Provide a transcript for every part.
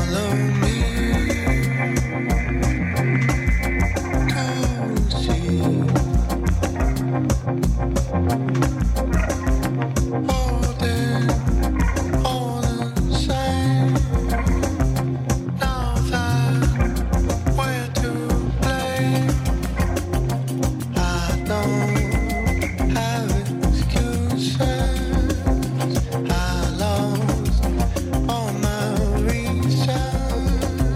I lost all my reason.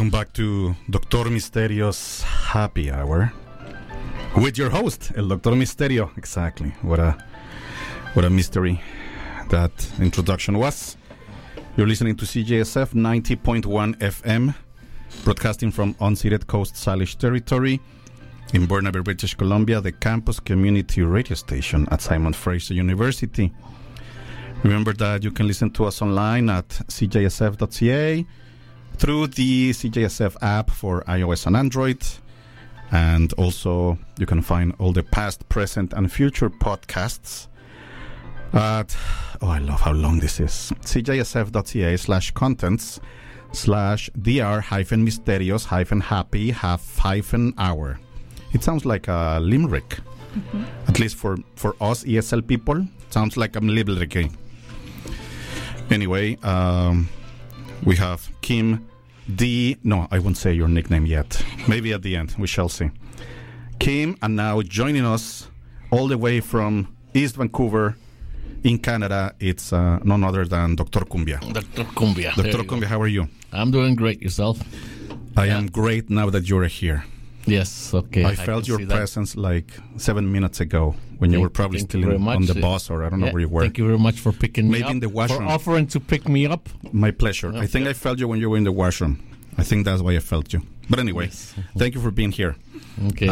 Welcome back to Doctor Misterio's Happy Hour with your host, El Doctor Misterio. Exactly. What a mystery that introduction was. You're listening to CJSF 90.1 FM, broadcasting from unceded Coast Salish territory in Burnaby, British Columbia, the campus community radio station at Simon Fraser University. Remember that you can listen to us online at cjsf.ca, through the CJSF app for iOS and Android. And also, you can find all the past, present, and future podcasts at, I love how long this is, cjsf.ca/contents/dr-mysterios-happy-hour. It sounds like a limerick. Mm-hmm. At least for us ESL people, it sounds like a limerick. Anyway, we have Kim D. No, I won't say your nickname yet. Maybe at the end. We shall see. Kim, and now joining us all the way from East Vancouver in Canada, it's none other than Dr. Cumbia. Dr. Cumbia. Dr. Cumbia, how are you? I'm doing great. Yourself? I am great now that you're here. Yes, okay. I felt your presence like 7 minutes ago when you were probably still on the bus, or I don't know where you were. Thank you very much for picking me up. Maybe in the washroom. For offering to pick me up. My pleasure. Okay. I think I felt you when you were in the washroom. I think that's why I felt you. But anyway, yes. Thank you for being here. Okay.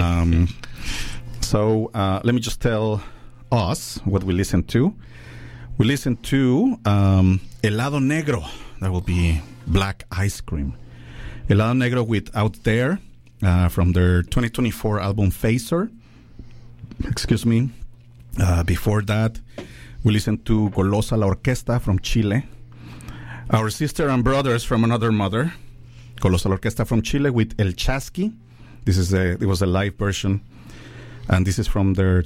So let me just tell us what we listened to. We listened to Helado Negro. That will be black ice cream. Helado Negro with Out There. From their 2024 album Phaser. Excuse me. Before that, we listened to Golosa La Orquesta from Chile. Our sister and brothers from another mother. Golosa La Orquesta from Chile with El Chasqui. It was a live version. And this is from their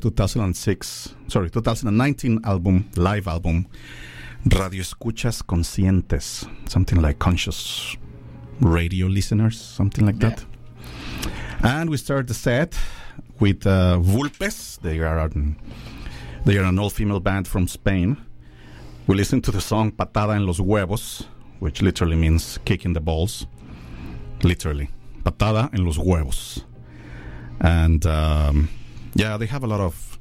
2019 album, live album, Radio Escuchas Conscientes. Something like conscious radio listeners, something like that. And we start the set with Vulpes. They are an all-female band from Spain. We listen to the song Patada en los Huevos, which literally means kick in the balls. Literally. Patada en los Huevos. And, they have a lot of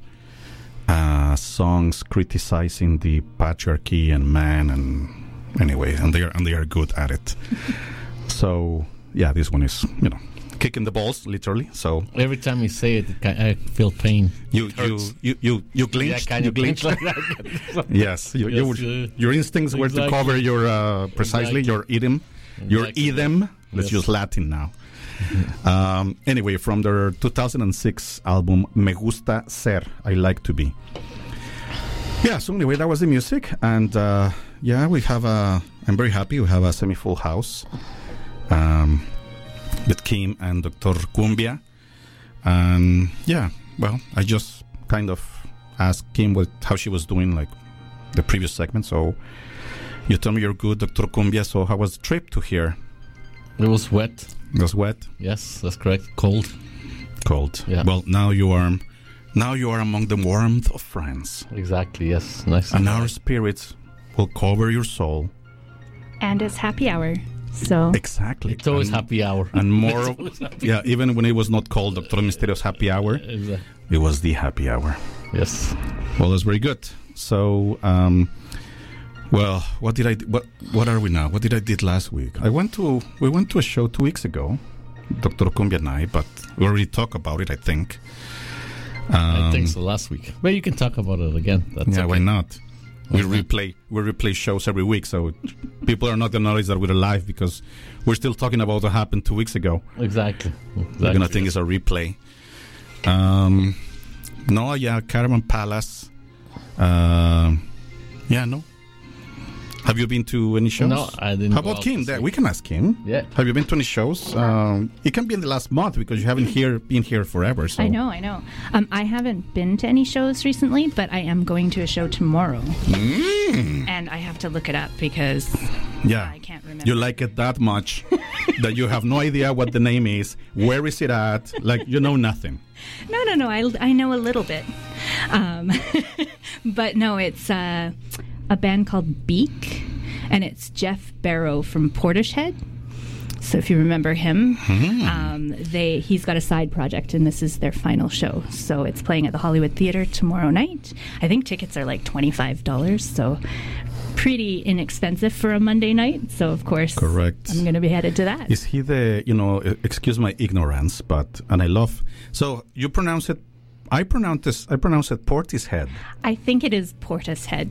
songs criticizing the patriarchy and man, and anyway, and they are good at it. So, this one is, kicking the balls, literally. So every time you say it, I feel pain. You clinched. Yeah, you clinched. Like that. Yes, your instincts were to cover your precisely your idiom, your idiom. Let's use Latin now. Mm-hmm. Anyway, from their 2006 album Me Gusta Ser, I Like to Be. Yeah. So anyway, that was the music, and we have I'm very happy. We have a semi-full house. With Kim and Dr. Cumbia. And I just kind of asked Kim how she was doing, like the previous segment. So you told me you're good, Dr. Cumbia. So how was the trip to here? It was wet. It was wet? Yes, that's correct. Cold. Yeah. Well, now you are among the warmth of friends. Exactly, yes. Nice. And our spirits will cover your soul. And it's happy hour. So exactly, it's always happy hour, and more. Even when it was not called Dr. Misterio's Happy Hour, exactly. It was the happy hour. Yes. Well, that's very good. So, what did I? What are we now? What did I did last week? We went to a show 2 weeks ago, Dr. Cumbia and I, but we already talked about it. I think. I think so. Last week, but you can talk about it again. That's okay. Why not? We replay shows every week, so people are not going to notice that we're live because we're still talking about what happened 2 weeks ago. Exactly. They're going to think it's a replay. Caravan Palace. No. Have you been to any shows? No, I didn't. How about Kim? We can ask Kim. Yeah. Have you been to any shows? It can be in the last month because you haven't been here forever. So. I know. I haven't been to any shows recently, but I am going to a show tomorrow. And I have to look it up because I can't remember. You like it that much that you have no idea what the name is. Where is it at? Like, you know nothing. No. I know a little bit. But no, it's a band called Beak, and it's Jeff Barrow from Portishead. So if you remember him, he's got a side project, and this is their final show. So it's playing at the Hollywood Theater tomorrow night. I think tickets are like $25, so pretty inexpensive for a Monday night. So of course, correct. I'm going to be headed to that. Is he the, excuse my ignorance, and I love, so you pronounce it, I pronounce it Portishead. I think it is Portishead.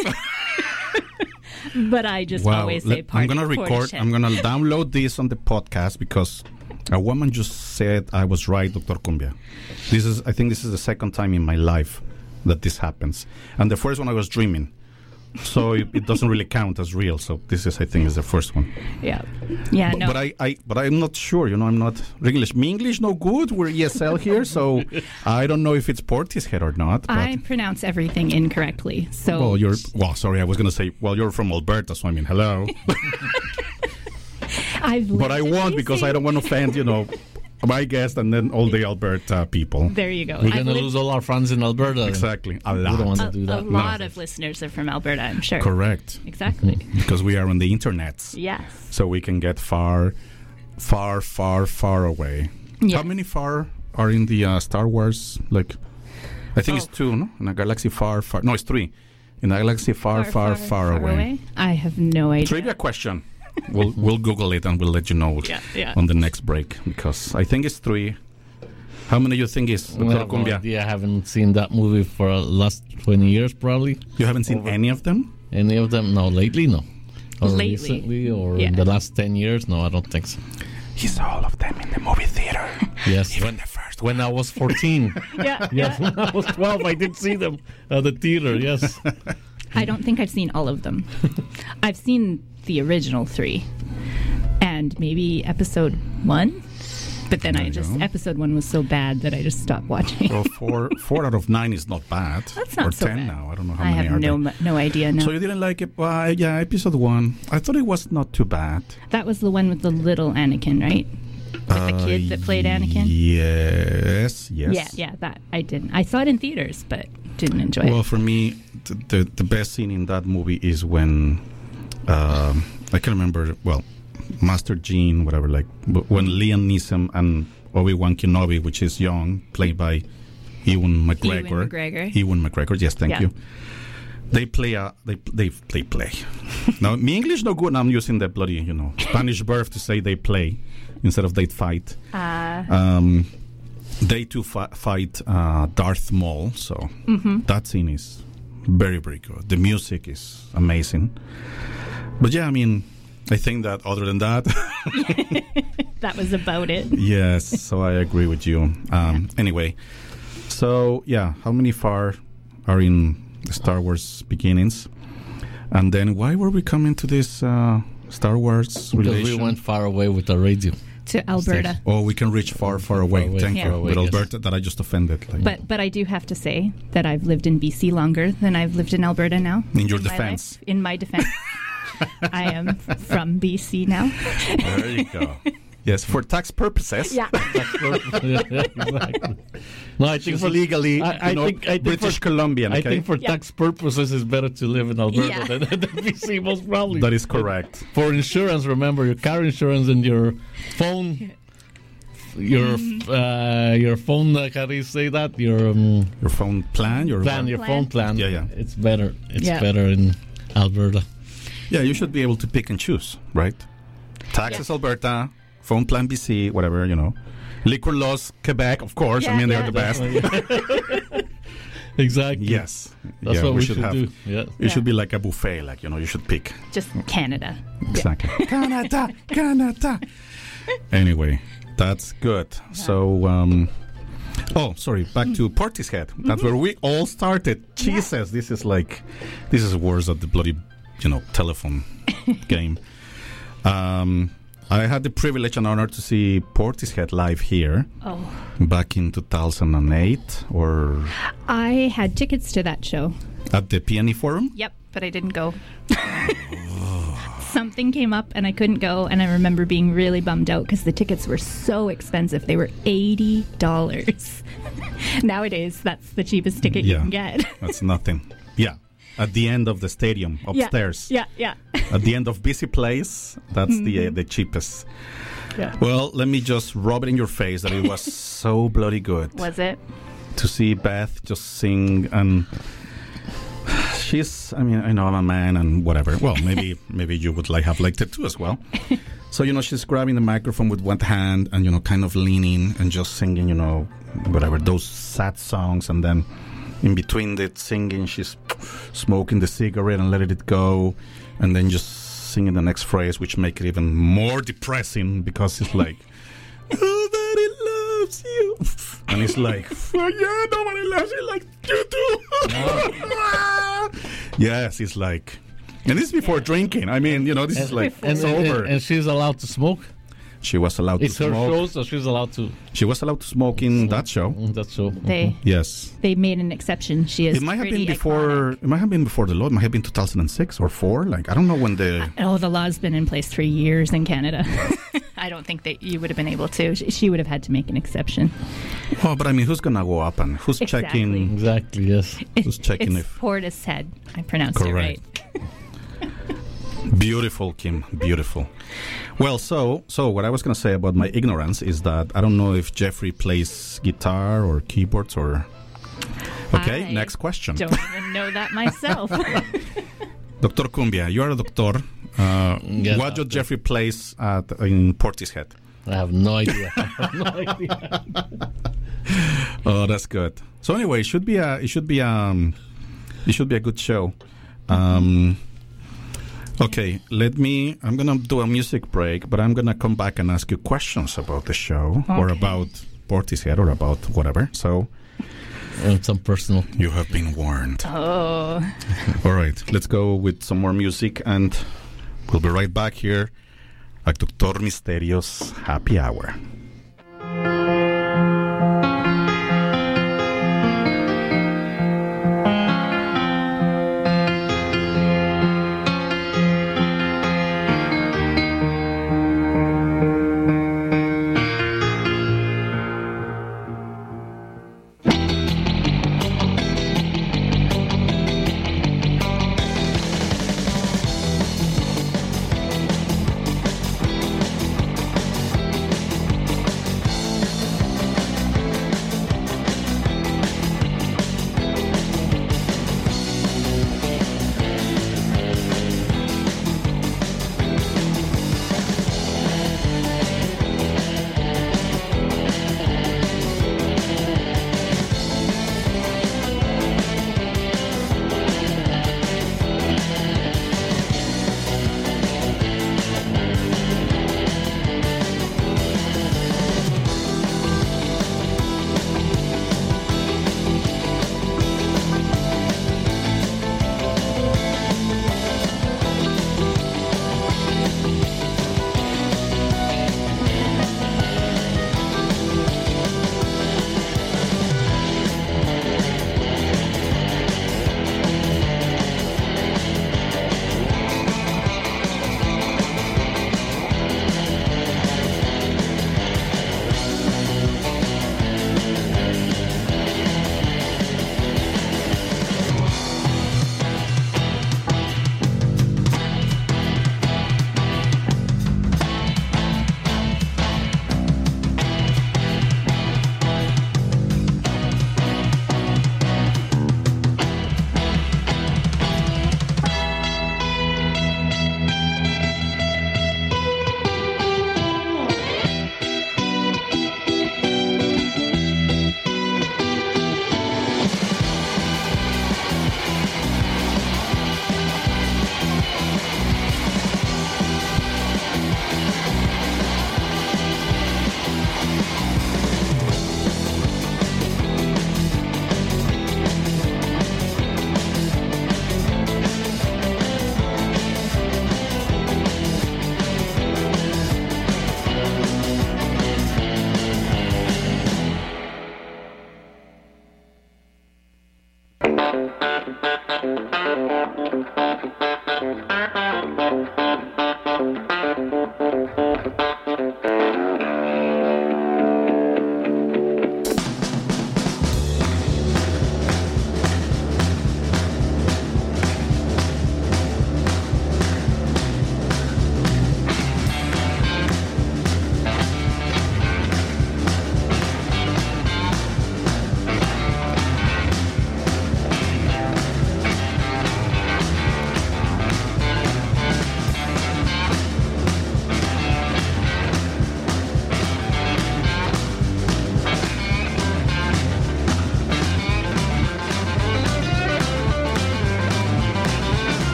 But I just always say I'm going to record, I'm going to download this on the podcast because a woman just said I was right, Dr. Cumbia. I think this is the second time in my life that this happens. And the first one I was dreaming. So it doesn't really count as real. So this is, I think, is the first one. Yeah. But I'm not sure. I'm not English. Me English no good. We're ESL here, so I don't know if it's Portishead or not. I pronounce everything incorrectly. So sorry. I was going to say, you're from Alberta, so I mean, hello. But I won't because I don't want to offend, my guest and then all the Alberta people. There you go. We're going to lose all our friends in Alberta. Exactly. A lot. We don't want to do that. A lot of listeners are from Alberta, I'm sure. Correct. Exactly. Because we are on the internets. Yes. So we can get far, far, far, far away. Yes. How many far are in the Star Wars? I think it's 2, no? In a galaxy far, far. No, it's 3. In a galaxy far, far away. I have no idea. Trivia question. We'll Google it and we'll let you know on the next break because I think it's 3. How many do you think is? I haven't seen that movie for the last 20 years probably. You haven't seen any of them? Any of them? No, lately no. Or lately. Recently or in the last 10 years? No, I don't think so. He saw all of them in the movie theater. Yes. Even the first when I was 14. Yes, when I was 12 I did see them at the theater, yes. I don't think I've seen all of them. I've seen the original 3 and maybe episode 1, but then episode 1 was so bad that I just stopped watching. Well, 4 out of 9 is not bad. That's not or so 10 bad. Now. I don't know how many are there. No idea now. So you didn't like it? Episode 1. I thought it was not too bad. That was the one with the little Anakin, right? With the kid that played Anakin? Yes. Yeah, that I didn't. I saw it in theaters, but didn't enjoy it. Well, for me, the best scene in that movie is when I can remember, Master Gene, whatever, when Liam Neeson and Obi-Wan Kenobi, which is young, played by Ewan McGregor. Ewan McGregor, yes, thank you. They play play. Now, me English no good, and I'm using the bloody, Spanish verb to say they play instead of they fight. They too fight Darth Maul, so that scene is very, very good. The music is amazing. But yeah, I mean, I think that other than that... that was about it. Yes, so I agree with you. Anyway, so yeah, how many far are in Star Wars beginnings? And then why were we coming to this Star Wars relation? Because we went far away with the radio. To Alberta. Oh, we can reach far, far away. Thank you. With Alberta, that I just offended. But I do have to say that I've lived in BC longer than I've lived in Alberta now. In your defense. In my defense. I am from BC now. There you go. Yes, for tax purposes. Yeah. Exactly. No, I think for legally, I think British Columbian. Okay? I think for tax purposes, it's better to live in Alberta than BC, most probably. That is correct. For insurance, remember your car insurance and your phone. Your phone, how do you say that? Your phone plan? Your phone plan. Yeah. It's better. It's better in Alberta. Yeah, you should be able to pick and choose, right? Taxes, Alberta, phone plan, BC, whatever, Liquor laws, Quebec, of course. Yeah, they're the best. Exactly. Yes. That's what we should do. Yeah. It should be like a buffet, you should pick. Just Canada. Exactly. Yeah. Canada. Anyway, that's good. Yeah. So, back to Portishead. That's where we all started. Jesus, this is worse than the bloody, telephone game. I had the privilege and honor to see Portishead live here back in 2008. I had tickets to that show. At the PNE Forum? Yep, but I didn't go. Something came up and I couldn't go, and I remember being really bummed out because the tickets were so expensive. They were $80. Nowadays, that's the cheapest ticket you can get. That's nothing. Yeah. at the end of the stadium upstairs. Yeah. At the end of busy place, that's the cheapest. Yeah. Well, let me just rub it in your face that it was so bloody good. Was it? To see Beth just sing, and I know I'm a man and whatever. Well, maybe you would have liked it too as well. So, she's grabbing the microphone with one hand and, kind of leaning and just singing, whatever, those sad songs. And then in between the singing, she's smoking the cigarette and letting it go. And then just singing the next phrase, which make it even more depressing because it's like, nobody loves you. And it's like, oh, yeah, nobody loves you like you do. Yes, it's like, and this is before drinking. I mean, this is like, it's over. And she's allowed to smoke? She was allowed to smoke. It's her show, so she's allowed to. She was allowed to smoke in that show. That show. Yes. They made an exception. She is. It might have been before. It might have been before the law. It might have been 2006 or 4. Like, I don't know when the. The law's been in place for years in Canada. I don't think that you would have been able to. She would have had to make an exception. Oh, but I mean, who's gonna go up and who's checking? Exactly. Yes. Who's checking it's if Portishead? I pronounced correct. it right. Beautiful, Kim. Beautiful. Well, so what I was going to say about my ignorance is that I don't know if Jeffrey plays guitar or keyboards or... Okay, next question. Don't even know that myself. Dr. Cumbia, you are a doctor. Yes, what does Jeffrey plays in Portishead? I have no idea. Oh, that's good. So anyway, it should be a good show. Okay, I'm going to do a music break, but I'm going to come back and ask you questions about the show or about Portishead or about whatever. So, some personal. You have been warned. Oh. All right, let's go with some more music, and we'll be right back here at Dr. Misterio's Happy Hour.